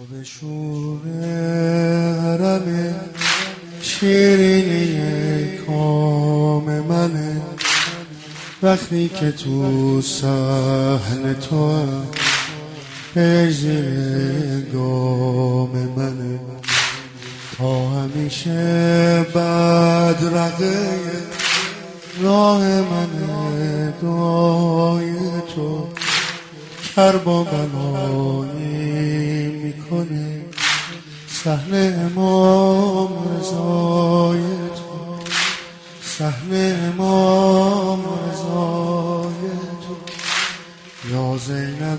به شور حرم شیرینی کام منه، وقتی که تو صحن تو هم به زیر گام منه، تا همیشه بدرقه راه منه، دعای تو کرب و بلایی میکنه، صحن امام رضای تو، صحن امام رضای تو، یا زینب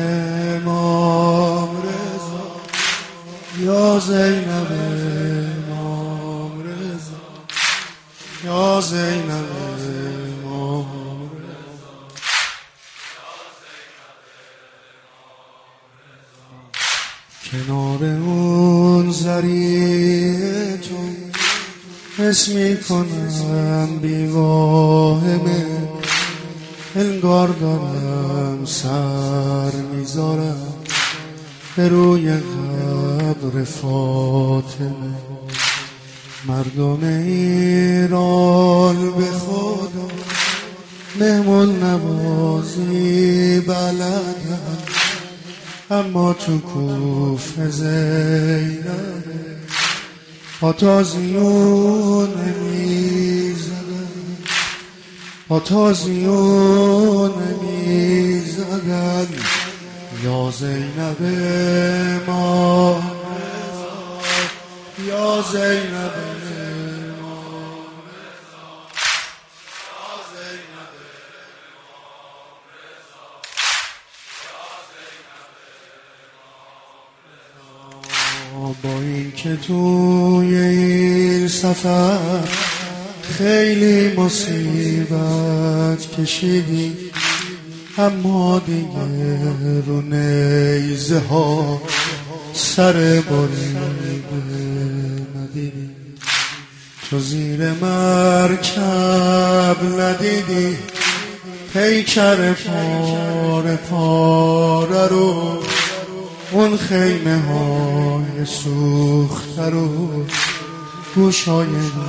امام رضا، یا زینب امام رضا، یا زینب امام رضا، کنار اون ذریعه تو حس میکنم بیواهمه، انگار دارم سر میذارم به روی قبر فاطمه، مردم ایران به خدا مهمون نوازی بلدن، اما تو کوفه زینبه آتازیون نمیزدن، آتازیون نمیزدن، یا زینب امام رضا، یا زینب امام رضا، یا زینب امام رضا، یا زینب امام رضا. با این که توی این سفر خیلی مصیبت کشیدی، اما دیگه رو نیزه ها سر بریده ندیدی، تو زیر مرکب ندیدی پیکر پاره پاره رو، اون خیمه های سوخته رو، گوشای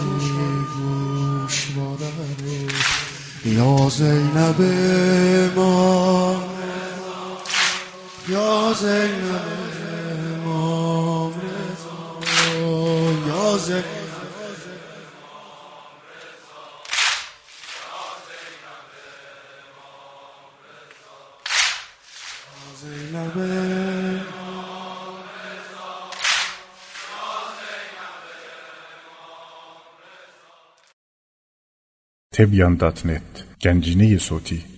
گوشواره رو، یا زینب امام رضا، یا زینب امام رضا، یا زینب Tebyan.net Gencine Soti